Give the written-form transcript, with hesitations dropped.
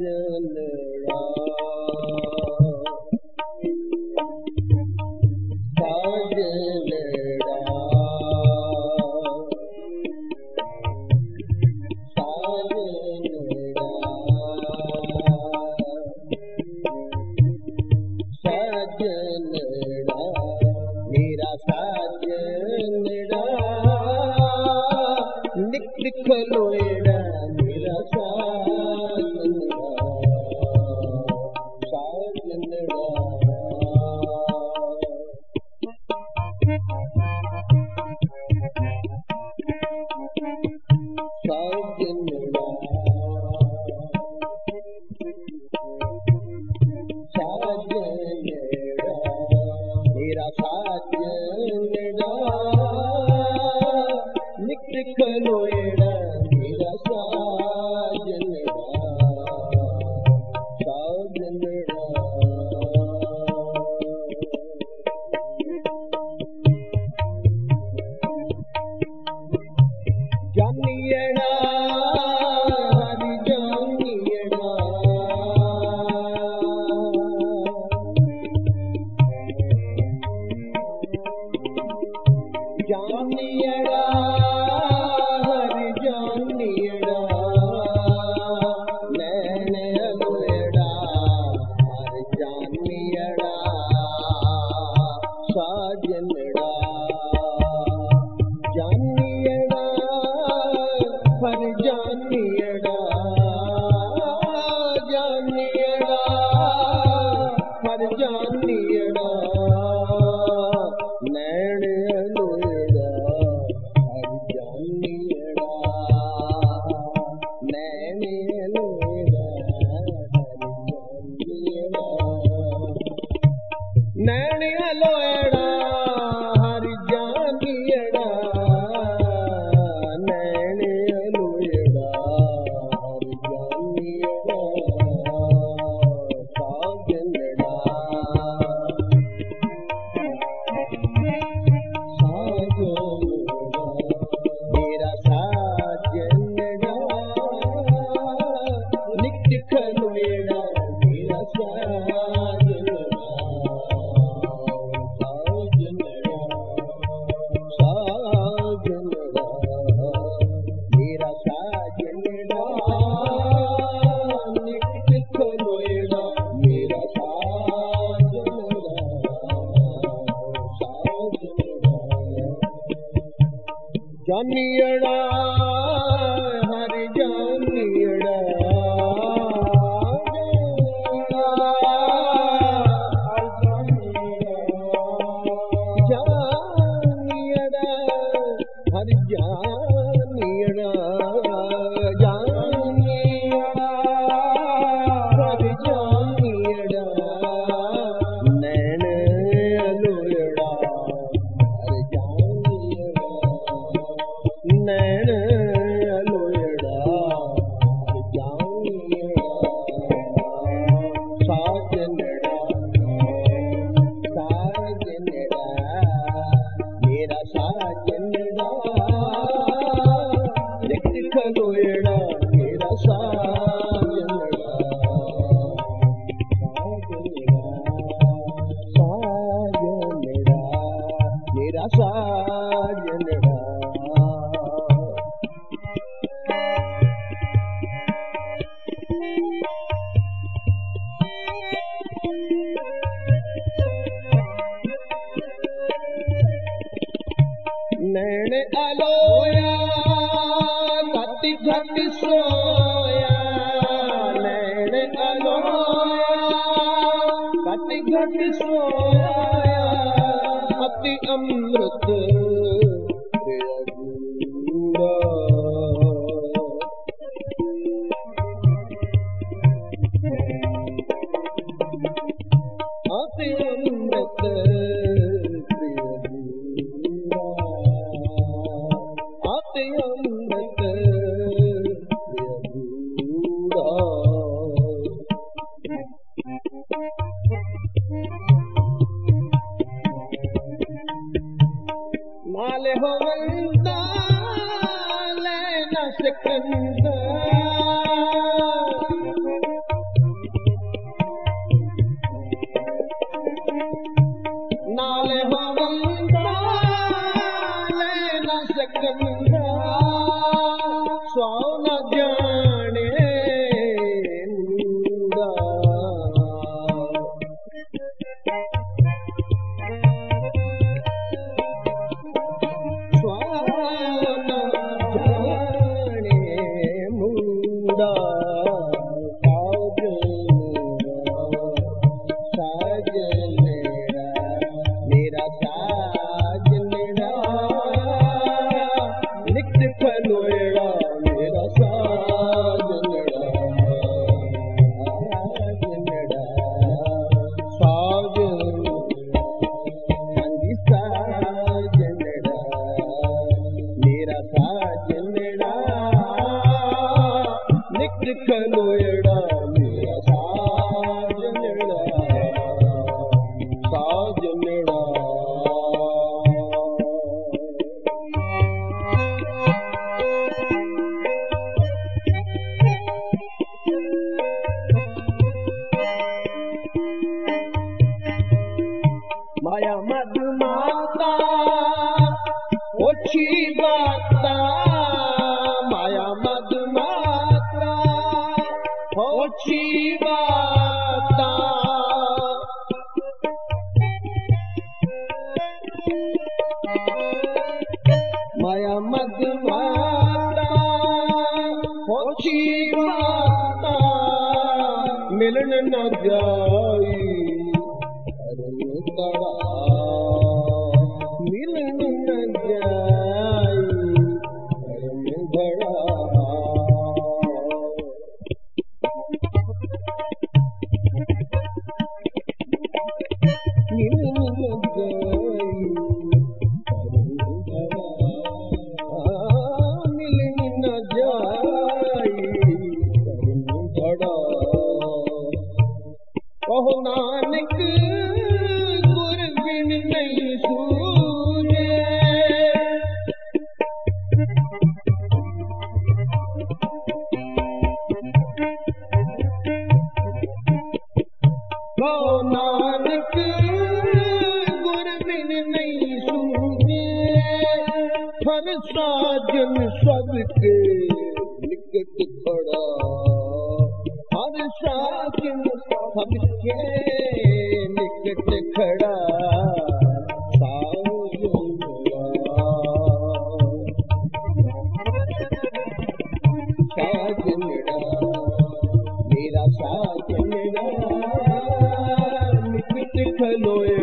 साजनड़ा साजनड़ा साजनड़ा मेरा साजनड़ा निक खलोएड़ा मेरा साजनड़ा साजनड़ा साजनड़ा साजनड़ा मेरा साजनड़ा निक खलोएड़ा मेरा साजनड़ा साजनड़ा जानिएड़ा हरि जानिएड़ा जानिएड़ा हरि जानिएड़ा नैन अलोएड़ा हरि जानिएड़ा साजनड़ा जानिएड़ा हरि जानिएड़ा जानिएड़ा हरि जानिएड़ा नैन अलोएड़ा हरि जानिएड़ा नैन अलोएड़ा हरि जानिएड़ा नैन अलोएड़ा हरि जानिएड़ा नैन अलोएड़ा हरि जानिएड़ा साजनड़ा साजनड़ा मेरा साजनड़ा निक खलोएड़ा मेरा साजनड़ा साजनड़ा साजनड़ा मेरा साजनड़ा निक खलोएड़ा मेरा साजनड़ा साजनड़ा जानिएड़ा हरि जानिएड़ा जानिएड़ा हरि जानिएड़ा जानिएड़ा हरि जानिएड़ा नैन अलोएड़ा हरि जानिएड़ा नैन अलोएड़ा हरि जानिएड़ा साजनड़ा साजनड़ा मेरा साजनड़ा निक खलोएड़ा मेरा साजनड़ा साजनड़ा मेरा साजनड़ा नैन अलोया घट घट सोया नैन अलोया घट घट सोया अति अमृत प्रियगूढ़ा अति अमृत प्रियगूढ़ा अति अमृत प्रियगूढ़ा माले हो वंदा लेना सिकंदा स्वाओ न जाने मुंडा स्वाओ न जाने मुंडा मेरा साजनेड़ा नित्य खलोएड़ा मेरा साजनेड़ा साजनेड़ा मेरा साजनेड़ा नित्य खलोएड़ा मेरा साजनेड़ा साजनेड़ा माया मधुमाता ओछी बाता माया मधुमाता ओछी बाता माया मधुमाता ओछी बाता मिलन न जाई मिलन न जाई धड़ा मिलन न जाई मिलन न जाई धड़ा कहो नानक गुर बिन नहीं सूझे कहो नानक गुर बिन नहीं सूझे हर साजन सबके निकट खड़ा हर साजन सबके निकट खड़ा साजनेड़ा मेरा साजनेड़ा निकट खलोए